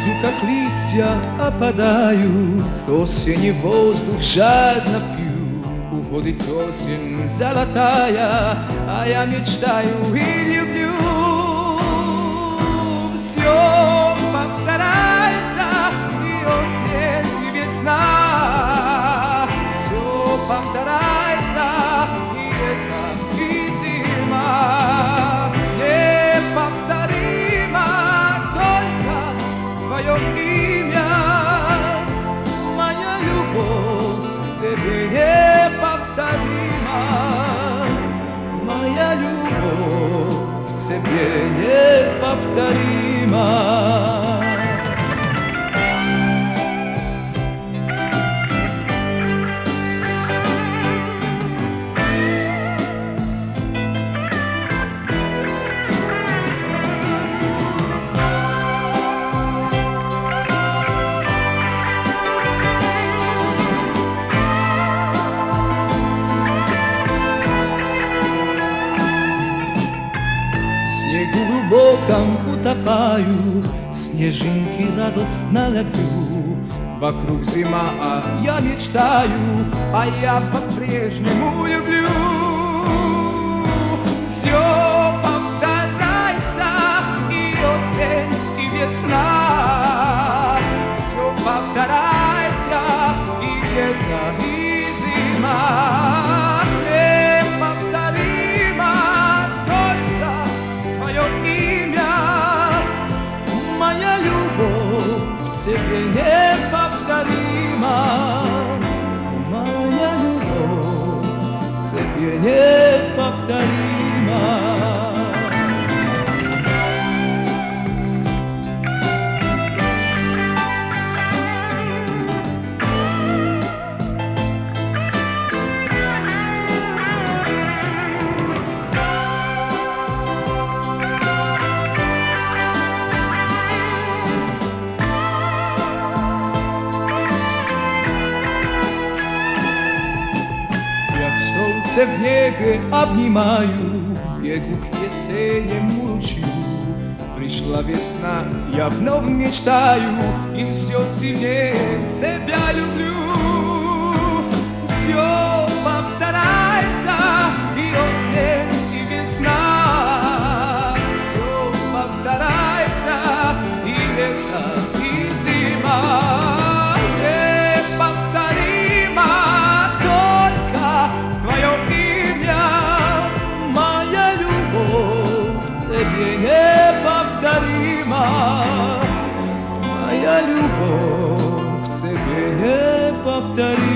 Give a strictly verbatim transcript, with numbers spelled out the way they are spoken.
цвету, как листья, опадают. Осенний воздух жадно пью. Уходит осень золотая, а я мечтаю и люблю. Все повторяется, и осень, и весна. Все повторяется, и лето, и зима. Неповторимо только твое имя. Моя любовь к тебе неповторима. Моя любовь к тебе неповторима. В глубоком утопаю, снежинки радостно ловлю. Вокруг зима, а я мечтаю, а я по-прежнему люблю. Все повторяется, и осень, и весна. Все повторяется, и лето, и зима. Тебе неповторима, моя любовь, тебе неповторима. В небе обнимаю, бегу к весеннему ручью. Пришла весна, я вновь мечтаю, и все сильнее тебя люблю. Все повторяется, и осень, и весна. Все повторяется, и лето, и зима. Неповторима, моя любовь к тебе неповторима.